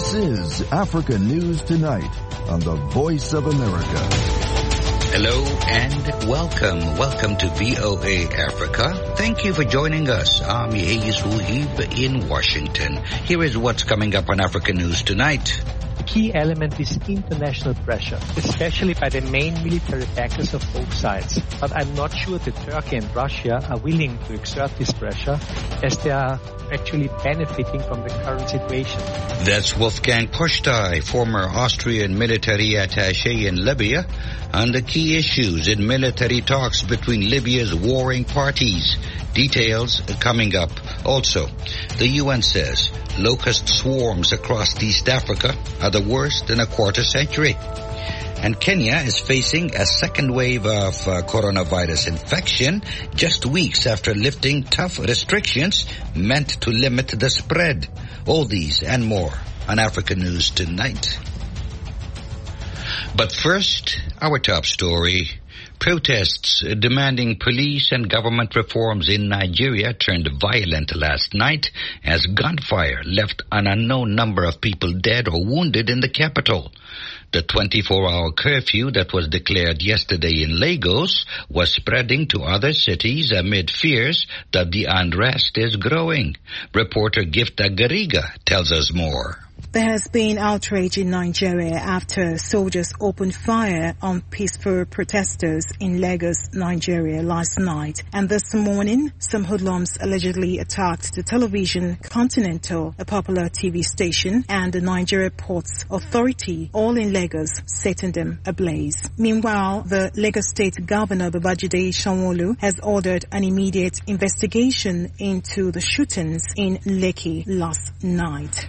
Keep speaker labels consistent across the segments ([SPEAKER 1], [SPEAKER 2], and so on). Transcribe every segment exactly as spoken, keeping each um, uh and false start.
[SPEAKER 1] This is Africa News Tonight on the Voice of America.
[SPEAKER 2] Hello and welcome. Welcome to V O A Africa. Thank you for joining us. I'm Hayes Wuhib in Washington. Here is what's coming up on Africa News Tonight.
[SPEAKER 3] The key element is international pressure, especially by the main military backers of both sides. But I'm not sure that Turkey and Russia are willing to exert this pressure, as they are actually benefiting from the current situation.
[SPEAKER 2] That's Wolfgang Puchtai, former Austrian military attaché in Libya, on the key issues in military talks between Libya's warring parties. Details coming up. Also, the U N says locust swarms across East Africa are the worst in a quarter century. And Kenya is facing a second wave of uh, coronavirus infection just weeks after lifting tough restrictions meant to limit the spread. All these and more on Africa News Tonight. But first, our top story. Protests demanding police and government reforms in Nigeria turned violent last night as gunfire left an unknown number of people dead or wounded in the capital. The twenty-four hour curfew that was declared yesterday in Lagos was spreading to other cities amid fears that the unrest is growing. Reporter Gifta Gariga tells us more.
[SPEAKER 4] There has been outrage in Nigeria after soldiers opened fire on peaceful protesters in Lagos, Nigeria last night. And this morning, some hoodlums allegedly attacked the television Continental, a popular T V station, and the Nigeria Ports Authority, all in Lagos, setting them ablaze. Meanwhile, the Lagos State Governor Babajide Sanwo-Olu has ordered an immediate investigation into the shootings in Lekki last night.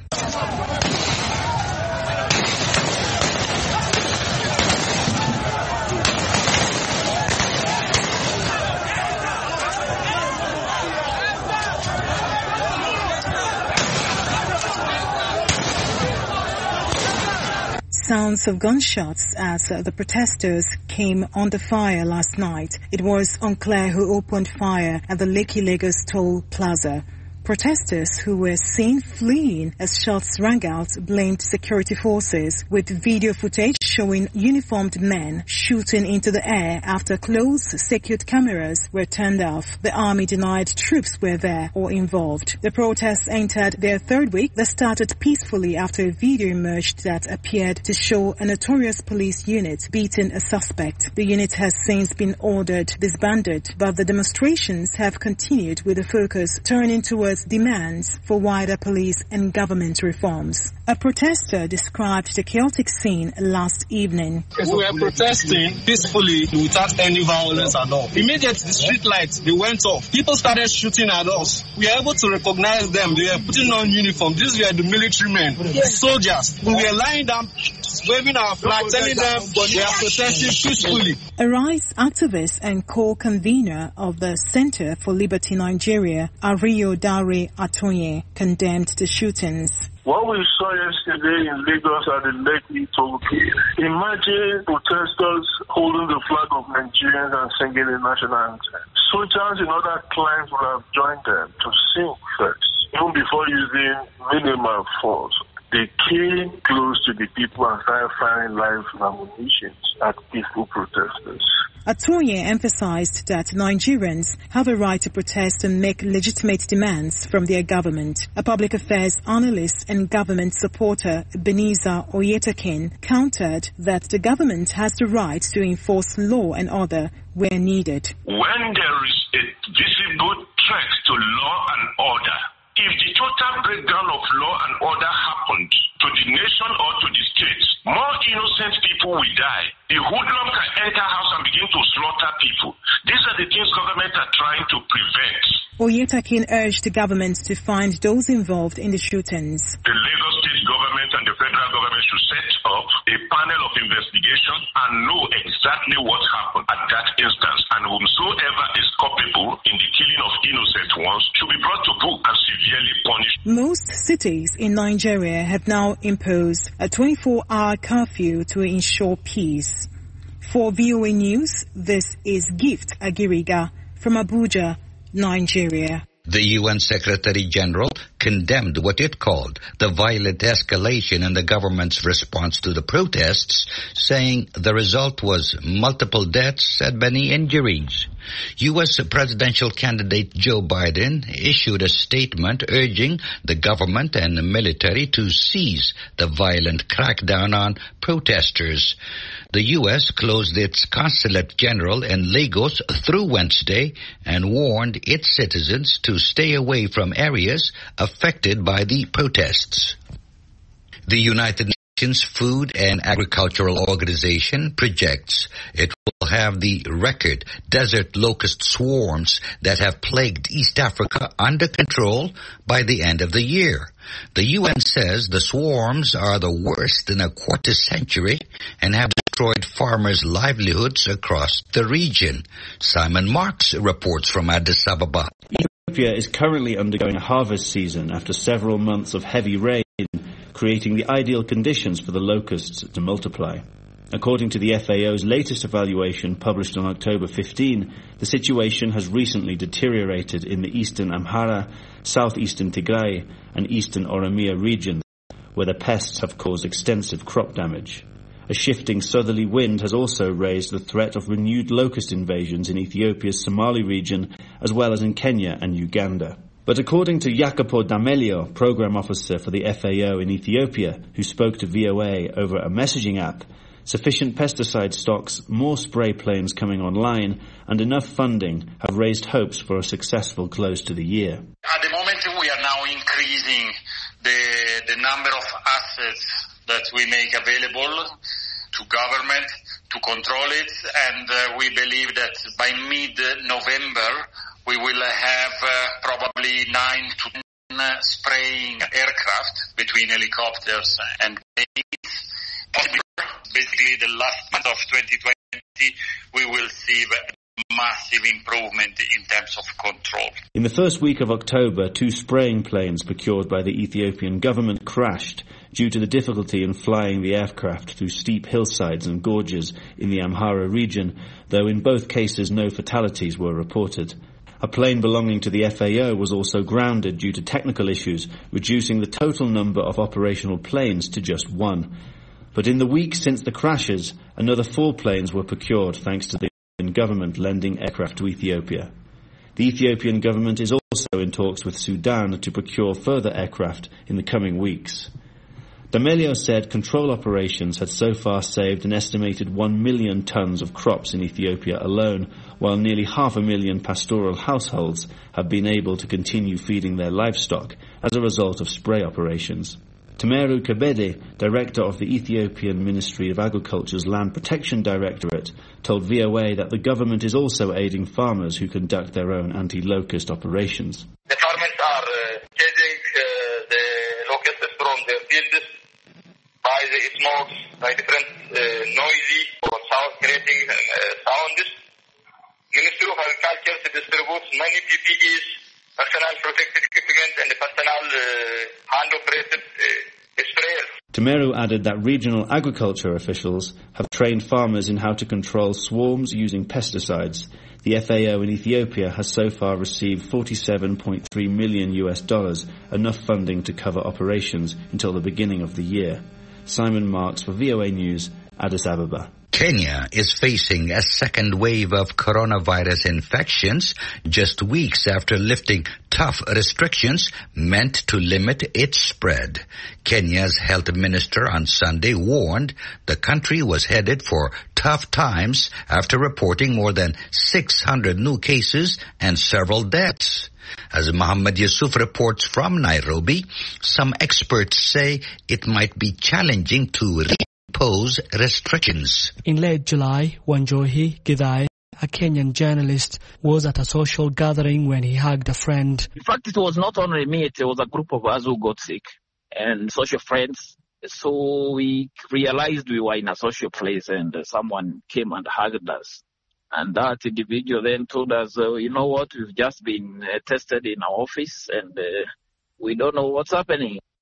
[SPEAKER 4] Sounds of gunshots as the protesters came under fire last night. It was unclear who opened fire at the Lekki Lagos Toll Plaza. Protesters who were seen fleeing as shots rang out blamed security forces, with video footage showing uniformed men shooting into the air after closed secured cameras were turned off. The army denied troops were there or involved. The protests entered their third week that started peacefully after a video emerged that appeared to show a notorious police unit beating a suspect. The unit has since been ordered disbanded, but the demonstrations have continued with the focus turning towards demands for wider police and government reforms. A protester described the chaotic scene last evening.
[SPEAKER 5] We were protesting peacefully without any violence at all. Immediately the street lights, they went off. People started shooting at us. We were able to recognize them. They were putting on uniform. These were the military men, yes. Soldiers. We were lying down, waving our flag, telling them we are protesting peacefully.
[SPEAKER 4] A rights activist and co-convener of the Center for Liberty Nigeria, Ariyo Dare Atonye, condemned the shootings.
[SPEAKER 6] What we saw yesterday in Lagos at the Lekki Toll Gate, imagine protesters holding the flag of Nigerians and singing the national anthem. Soldiers in other clients will have joined them to sing first, even before using minimal force. They came close to the people and started firing live ammunition at peaceful protesters.
[SPEAKER 4] Atonye emphasized that Nigerians have a right to protest and make legitimate demands from their government. A public affairs analyst and government supporter, Ebenezer Oyetakin, countered that the government has the right to enforce law and order where needed.
[SPEAKER 7] When there is a visible threat to law and order, if the total breakdown of law and order happened to the nation or to the state, more innocent people will die. The hoodlum can enter house and begin to slaughter people. These are the things government are trying to prevent.
[SPEAKER 4] Oyetakin urged the government to find those involved in the shootings.
[SPEAKER 7] The Lagos state government and the federal government should set up a panel of investigation and know exactly what happened at that instance, and whomsoever is culpable in the killing of innocent ones should be brought to book and severely punished.
[SPEAKER 4] Most cities in Nigeria have now imposed a twenty-four hour curfew to ensure peace. For V O A News, this is Gift Agiriga from Abuja, Nigeria.
[SPEAKER 2] The U N Secretary General condemned what it called the violent escalation in the government's response to the protests, saying the result was multiple deaths and many injuries. U S presidential candidate Joe Biden issued a statement urging the government and the military to cease the violent crackdown on protesters. The U S closed its consulate general in Lagos through Wednesday and warned its citizens to stay away from areas affected by the protests. The United Nations Food and Agricultural Organization projects it will have the record desert locust swarms that have plagued East Africa under control by the end of the year. The U N says the swarms are the worst in a quarter century and have destroyed farmers' livelihoods across the region. Simon Marks reports from Addis Ababa.
[SPEAKER 8] Ethiopia is currently undergoing a harvest season after several months of heavy rain, creating the ideal conditions for the locusts to multiply. According to the F A O's latest evaluation published on October fifteenth, the situation has recently deteriorated in the eastern Amhara, southeastern Tigray and eastern Oromia regions, where the pests have caused extensive crop damage. A shifting southerly wind has also raised the threat of renewed locust invasions in Ethiopia's Somali region, as well as in Kenya and Uganda. But according to Jacopo D'Amelio, program officer for the F A O in Ethiopia, who spoke to V O A over a messaging app, sufficient pesticide stocks, more spray planes coming online, and enough funding have raised hopes for a successful close to the year.
[SPEAKER 9] At the moment, we are now increasing the, the number of assets that we make available to government to control it, and uh, we believe that by mid-November we will have uh, probably nine to ten uh, spraying aircraft between helicopters and planes. Basically, the last month of twenty twenty, we will see a massive improvement in terms of control.
[SPEAKER 8] In the first week of October, two spraying planes procured by the Ethiopian government crashed due to the difficulty in flying the aircraft through steep hillsides and gorges in the Amhara region, though in both cases no fatalities were reported. A plane belonging to the F A O was also grounded due to technical issues, reducing the total number of operational planes to just one. But in the week since the crashes, another four planes were procured thanks to the Ethiopian government lending aircraft to Ethiopia. The Ethiopian government is also in talks with Sudan to procure further aircraft in the coming weeks. D'Amelio said control operations had so far saved an estimated one million tons of crops in Ethiopia alone, while nearly half a million pastoral households have been able to continue feeding their livestock as a result of spray operations. Temeru Kebede, director of the Ethiopian Ministry of Agriculture's Land Protection Directorate, told V O A that the government is also aiding farmers who conduct their own anti-locust operations.
[SPEAKER 10] The farmers are uh, chasing uh, the locusts from their fields by the smokes, by different uh, noisy or sound creating uh, sounds. Ministry of Agriculture distributes many P P Es, personal protective equipment and personal uh, hand-operated uh, sprayers.
[SPEAKER 8] Temeru added that regional agriculture officials have trained farmers in how to control swarms using pesticides. The F A O in Ethiopia has so far received forty-seven point three million U S dollars, enough funding to cover operations until the beginning of the year. Simon Marks for V O A News, Addis Ababa.
[SPEAKER 2] Kenya is facing a second wave of coronavirus infections just weeks after lifting tough restrictions meant to limit its spread. Kenya's health minister on Sunday warned the country was headed for tough times after reporting more than six hundred new cases and several deaths. As Muhammad Yusuf reports from Nairobi, some experts say it might be challenging to impose restrictions.
[SPEAKER 11] In late July, Wanjohi Githai, a Kenyan journalist, was at a social gathering when he hugged a friend.
[SPEAKER 12] In fact, it was not only me, it was a group of us who got sick and social friends. So we realized we were in a social place and someone came and hugged us. And that individual then told us, uh, you know what, we've just been uh, tested in our office and uh, we don't know what's happening.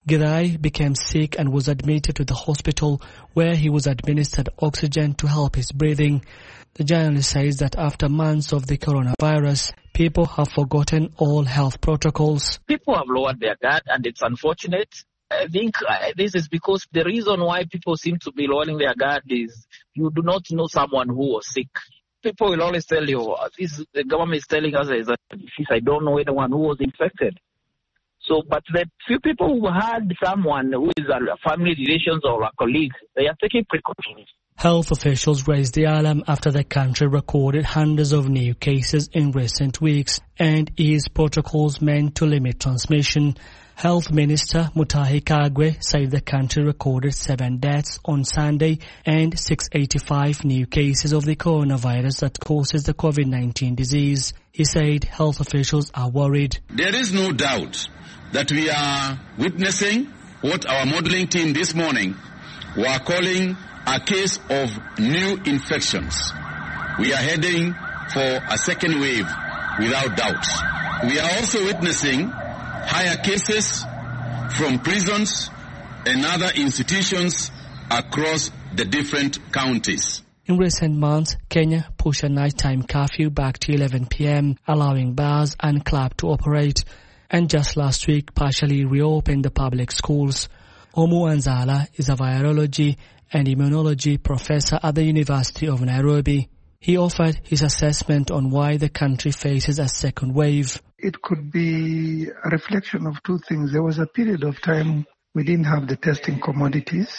[SPEAKER 11] Gidai became sick and was admitted to the hospital where he was administered oxygen to help his breathing. The journalist says that after months of the coronavirus, people have forgotten all health protocols.
[SPEAKER 12] People have lowered their guard, and it's unfortunate. I think uh, this is because the reason why people seem to be lowering their guard is you do not know someone who was sick. People will always tell you, this, the government is telling us that I don't know anyone who was infected. So, but the few people who had someone who is a family relations or a colleague, they are taking precautions.
[SPEAKER 11] Health officials raised the alarm after the country recorded hundreds of new cases in recent weeks and eased protocols meant to limit transmission. Health Minister Mutahi Kagwe said the country recorded seven deaths on Sunday and six hundred eighty-five new cases of the coronavirus that causes the COVID nineteen disease. He said health officials are worried.
[SPEAKER 13] There is no doubt that we are witnessing what our modeling team this morning were calling a case of new infections. We are heading for a second wave without doubt. We are also witnessing higher cases from prisons and other institutions across the different counties.
[SPEAKER 11] In recent months, Kenya pushed a nighttime curfew back to eleven p.m., allowing bars and clubs to operate, and just last week partially reopened the public schools. Omu Anzala is a virology and immunology professor at the University of Nairobi. He offered his assessment on why the country faces a second wave.
[SPEAKER 14] It could be a reflection of two things. There was a period of time we didn't have the testing commodities.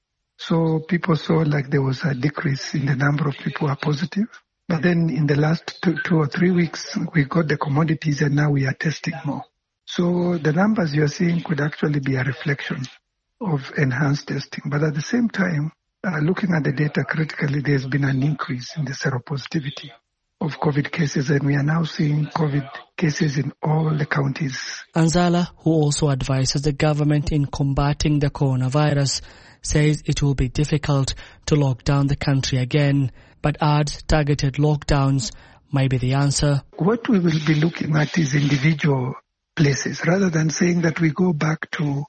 [SPEAKER 14] So people saw like there was a decrease in the number of people who are positive. But then in the last two, two or three weeks, we got the commodities and now we are testing more. So the numbers you're seeing could actually be a reflection of enhanced testing. But at the same time, uh, looking at the data critically, there's been an increase in the seropositivity of COVID cases, and we are now seeing COVID cases in all the counties.
[SPEAKER 11] Anzala, who also advises the government in combating the coronavirus, says it will be difficult to lock down the country again, but adds targeted lockdowns might be the answer.
[SPEAKER 14] What we will be looking at is individual places, rather than saying that we go back to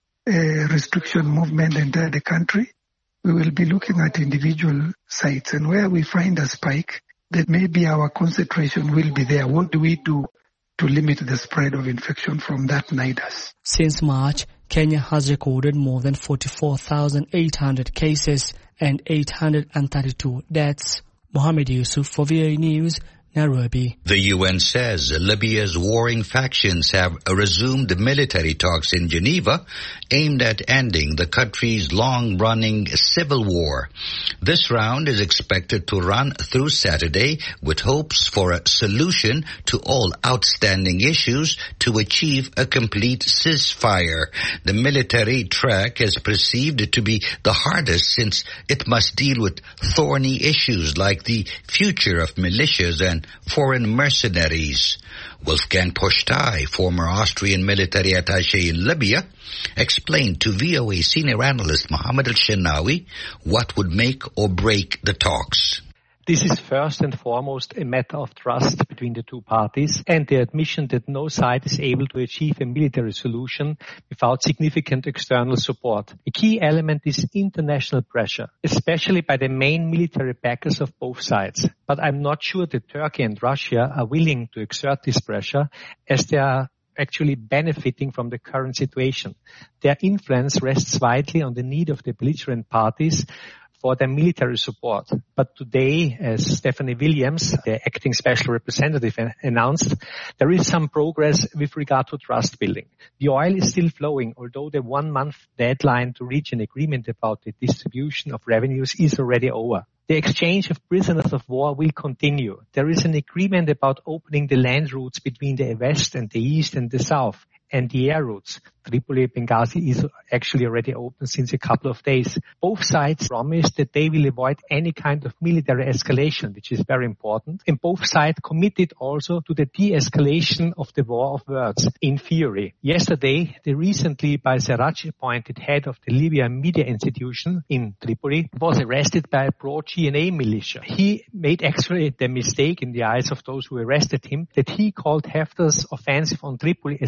[SPEAKER 14] a restriction movement entire the country. We will be looking at individual sites, and where we find a spike, that maybe our concentration will be there. What do we do to limit the spread of infection from that nidus?
[SPEAKER 11] Since March, Kenya has recorded more than forty-four thousand eight hundred cases and eight hundred thirty-two deaths. Mohammed Yusuf for V O A News, Nairobi.
[SPEAKER 2] The U N says Libya's warring factions have resumed military talks in Geneva aimed at ending the country's long-running civil war. This round is expected to run through Saturday with hopes for a solution to all outstanding issues to achieve a complete ceasefire. The military track is perceived to be the hardest since it must deal with thorny issues like the future of militias and foreign mercenaries. Wolfgang Pushtai, former Austrian military attaché in Libya, explained to V O A senior analyst Mohammed Al-Shenawi what would make or break the talks.
[SPEAKER 3] This is first and foremost a matter of trust between the two parties and the admission that no side is able to achieve a military solution without significant external support. A key element is international pressure, especially by the main military backers of both sides. But I'm not sure that Turkey and Russia are willing to exert this pressure, as they are actually benefiting from the current situation. Their influence rests widely on the need of the belligerent parties for their military support. But today, as Stephanie Williams, the acting special representative, announced, there is some progress with regard to trust building. The oil is still flowing, although the one-month deadline to reach an agreement about the distribution of revenues is already over. The exchange of prisoners of war will continue. There is an agreement about opening the land routes between the west and the east and the south, and the air routes. Tripoli, Benghazi is actually already open since a couple of days. Both sides promised that they will avoid any kind of military escalation, which is very important. And both sides committed also to the de-escalation of the war of words, in theory. Yesterday, the recently by Sarraj appointed head of the Libyan media institution in Tripoli was arrested by a pro-G N A militia. He made actually the mistake in the eyes of those who arrested him that he called Haftar's offensive on Tripoli a civil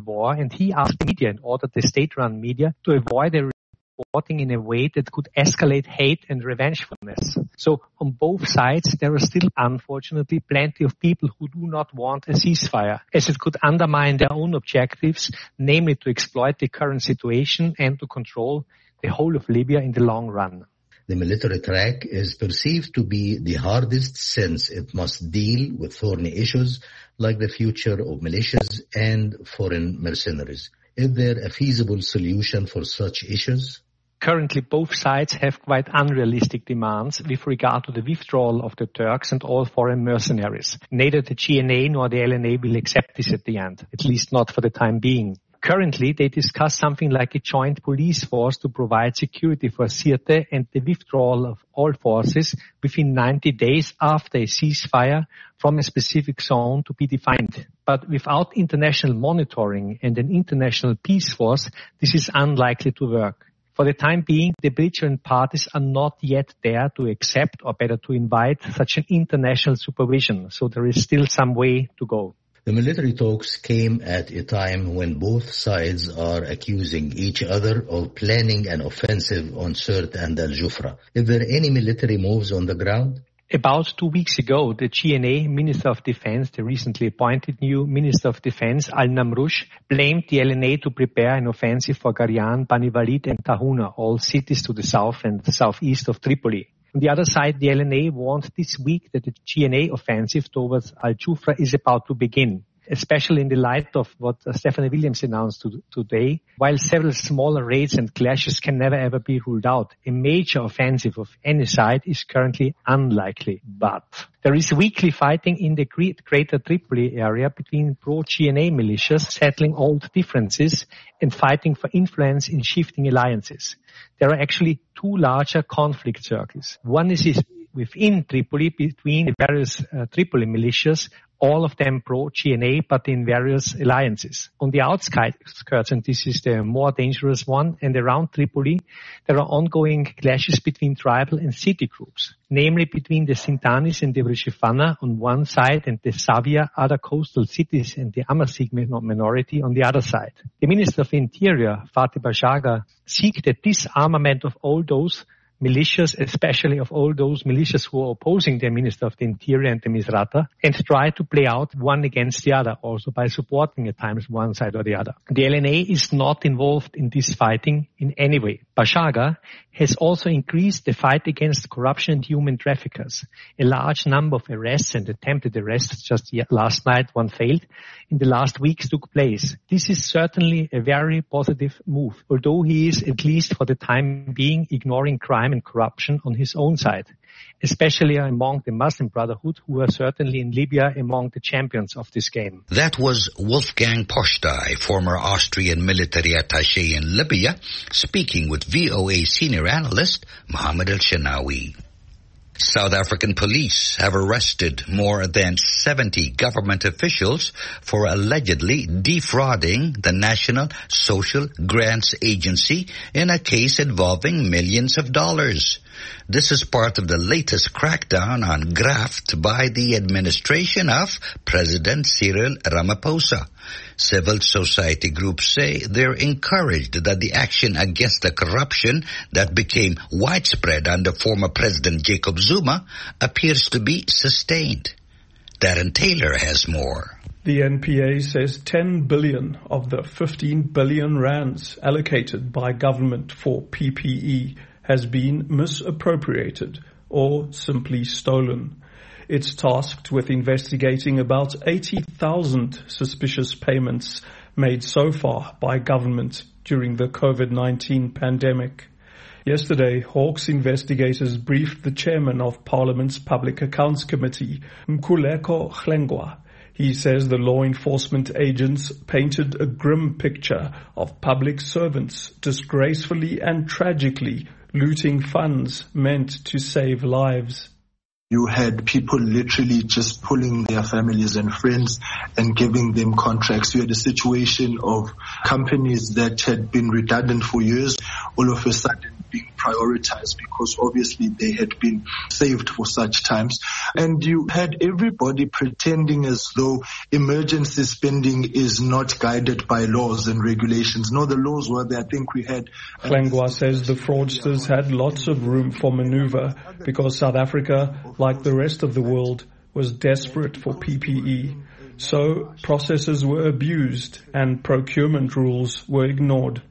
[SPEAKER 3] war, and he asked the media, and ordered the state-run media, to avoid a reporting in a way that could escalate hate and revengefulness. So on both sides, there are still, unfortunately, plenty of people who do not want a ceasefire, as it could undermine their own objectives, namely to exploit the current situation and to control the whole of Libya in the long run.
[SPEAKER 15] The military track is perceived to be the hardest since it must deal with thorny issues like the future of militias and foreign mercenaries. Is there a feasible solution for such issues?
[SPEAKER 3] Currently, both sides have quite unrealistic demands with regard to the withdrawal of the Turks and all foreign mercenaries. Neither the G N A nor the L N A will accept this at the end, at least not for the time being. Currently, they discuss something like a joint police force to provide security for Sirte and the withdrawal of all forces within ninety days after a ceasefire from a specific zone to be defined. But without international monitoring and an international peace force, this is unlikely to work. For the time being, the belligerent parties are not yet there to accept, or better to invite, such an international supervision, so there is still some way to go.
[SPEAKER 15] The military talks came at a time when both sides are accusing each other of planning an offensive on Sirte and Al-Jufra. Is there any military moves on the ground?
[SPEAKER 3] About two weeks ago, the G N A Minister of Defense, the recently appointed new Minister of Defense, Al-Namroush, blamed the L N A to prepare an offensive for Garian, Bani Walid and Tahuna, all cities to the south and southeast of Tripoli. On the other side, the L N A warned this week that the G N A offensive towards Al-Jufra is about to begin, especially in the light of what uh, Stephanie Williams announced to, today. While several smaller raids and clashes can never ever be ruled out, a major offensive of any side is currently unlikely. But there is weekly fighting in the greater Tripoli area between pro-G N A militias settling old differences and fighting for influence in shifting alliances. There are actually two larger conflict circles. One is within Tripoli between the various uh, Tripoli militias, all of them pro-G N A, but in various alliances. On the outskirts, and this is the more dangerous one, and around Tripoli, there are ongoing clashes between tribal and city groups, namely between the Sintanis and the Rishifana on one side and the Savia, other coastal cities, and the Amasig minority on the other side. The Minister of Interior, Fatih Bashaga, seek the disarmament of all those militias, especially of all those militias who are opposing the Minister of the Interior and the Misrata, and try to play out one against the other, also by supporting at times one side or the other. The L N A is not involved in this fighting in any way. Bashaga has also increased the fight against corruption and human traffickers. A large number of arrests and attempted arrests, just last night one failed, in the last weeks took place. This is certainly a very positive move, although he is, at least for the time being, ignoring crime and corruption on his own side, especially among the Muslim Brotherhood, who are certainly in Libya among the champions of this game.
[SPEAKER 2] That was Wolfgang Postai, former Austrian military attaché in Libya, speaking with V O A senior analyst Mohammed El-Shanawi. South African police have arrested more than seventy government officials for allegedly defrauding the National Social Grants Agency in a case involving millions of dollars. This is part of the latest crackdown on graft by the administration of President Cyril Ramaphosa. Civil society groups say they're encouraged that the action against the corruption that became widespread under former President Jacob Zuma appears to be sustained. Darren Taylor has more.
[SPEAKER 16] The N P A says ten billion of the fifteen billion rands allocated by government for P P E has been misappropriated or simply stolen. It's tasked with investigating about eighty thousand suspicious payments made so far by government during the COVID nineteen pandemic. Yesterday, Hawks investigators briefed the chairman of Parliament's Public Accounts Committee, Mkhuleko Hlengwa. He says the law enforcement agents painted a grim picture of public servants disgracefully and tragically looting funds meant to save lives.
[SPEAKER 17] You had people literally just pulling their families and friends and giving them contracts. You had a situation of companies that had been redundant for years. All of a sudden, being prioritized because obviously they had been saved for such times. And you had everybody pretending as though emergency spending is not guided by laws and regulations. No, the laws were there. I think we had...
[SPEAKER 16] Klengwa says the fraudsters had lots of room for maneuver because South Africa, like the rest of the world, was desperate for P P E. So processes were abused and procurement rules were ignored.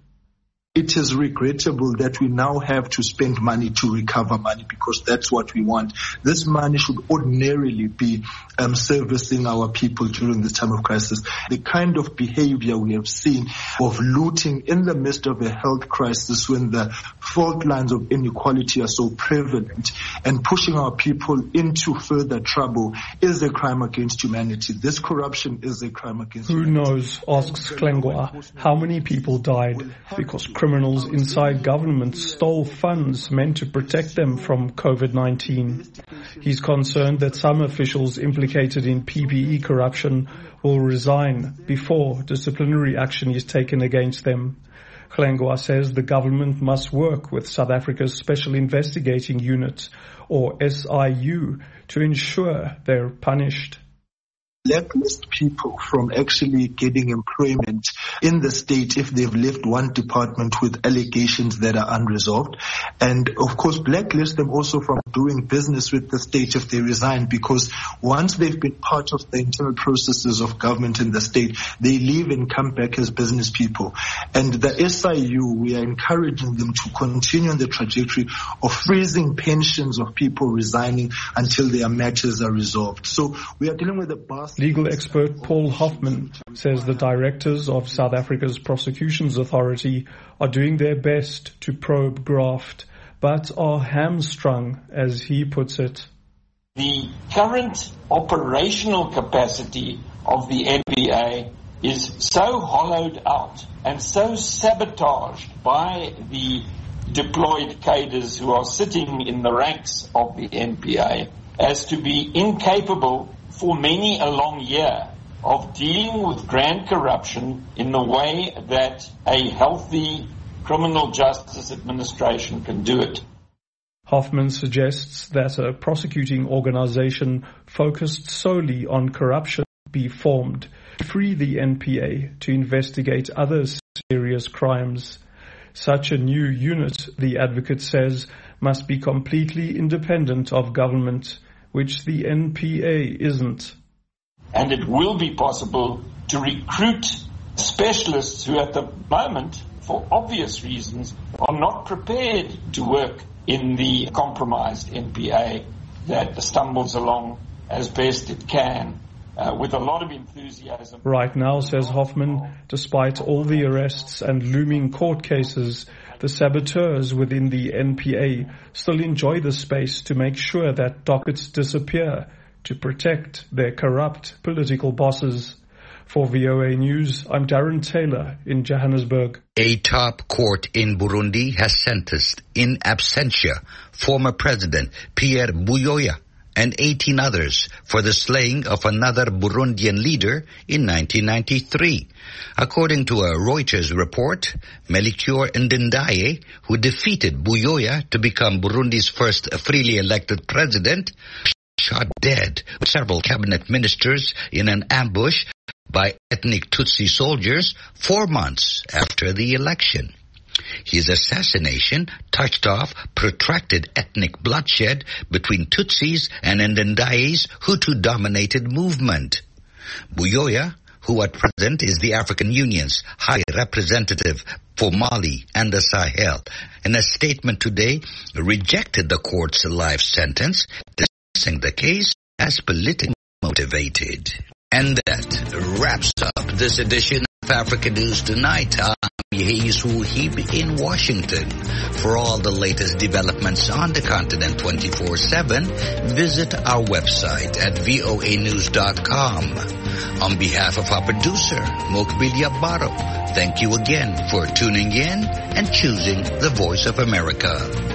[SPEAKER 17] It is regrettable that we now have to spend money to recover money because that's what we want. This money should ordinarily be um, servicing our people during this time of crisis. The kind of behavior we have seen of looting in the midst of a health crisis when the fault lines of inequality are so prevalent and pushing our people into further trouble is a crime against humanity. This corruption is a crime against
[SPEAKER 16] Who
[SPEAKER 17] humanity.
[SPEAKER 16] Who knows, asks Klengwa, how many people died because criminals inside government stole funds meant to protect them from COVID nineteen. He's concerned that some officials implicated in P P E corruption will resign before disciplinary action is taken against them. Klengwa says the government must work with South Africa's Special Investigating Unit, or S I U, to ensure they're punished.
[SPEAKER 17] Blacklist people from actually getting employment in the state if they've left one department with allegations that are unresolved. And of course, blacklist them also from doing business with the state if they resign, because once they've been part of the internal processes of government in the state, they leave and come back as business people. And the S I U, we are encouraging them to continue on the trajectory of freezing pensions of people resigning until their matters are resolved. So we are dealing with a bus.
[SPEAKER 16] Legal expert Paul Hoffman says the directors of South Africa's Prosecutions Authority are doing their best to probe graft, but are hamstrung, as he puts it.
[SPEAKER 18] The current operational capacity of the N P A is so hollowed out and so sabotaged by the deployed cadres who are sitting in the ranks of the N P A as to be incapable for many a long year of dealing with grand corruption in the way that a healthy criminal justice administration can do it.
[SPEAKER 16] Hoffman suggests that a prosecuting organization focused solely on corruption be formed to free the N P A to investigate other serious crimes. Such a new unit, the advocate says, must be completely independent of government, which the N P A isn't.
[SPEAKER 18] And it will be possible to recruit specialists who at the moment, for obvious reasons, are not prepared to work in the compromised N P A that stumbles along as best it can uh, with a lot of enthusiasm.
[SPEAKER 16] Right now, says Hoffman, despite all the arrests and looming court cases, the saboteurs within the N P A still enjoy the space to make sure that dockets disappear to protect their corrupt political bosses. For V O A News, I'm Darren Taylor in Johannesburg.
[SPEAKER 2] A top court in Burundi has sentenced in absentia former President Pierre Buyoya and eighteen others for the slaying of another Burundian leader in nineteen ninety-three. According to a Reuters report, Melchior Ndadaye, who defeated Buyoya to become Burundi's first freely elected president, shot dead several cabinet ministers in an ambush by ethnic Tutsi soldiers four months after the election. His assassination touched off protracted ethnic bloodshed between Tutsis and Ndadaye's Hutu-dominated movement. Buyoya, who at present is the African Union's High Representative for Mali and the Sahel, in a statement today rejected the court's life sentence, dismissing the case as politically motivated. And that wraps up this edition of Africa News Tonight. I'm Yehisu Hib in Washington. For all the latest developments on the continent twenty-four seven, visit our website at voa news dot com. On behalf of our producer, Mokbil Baro, thank you again for tuning in and choosing the Voice of America.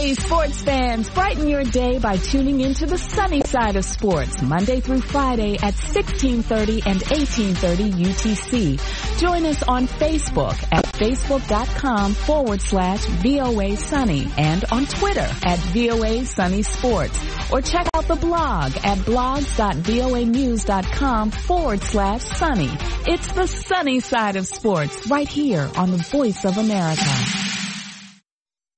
[SPEAKER 19] Hey, sports fans, brighten your day by tuning into the sunny side of sports, Monday through Friday at sixteen thirty and eighteen thirty U T C. Join us on Facebook at facebook.com forward slash VOA Sunny and on Twitter at VOA Sunny Sports. Or check out the blog at blogs.voanews.com forward slash sunny. It's the sunny side of sports right here on the Voice of America.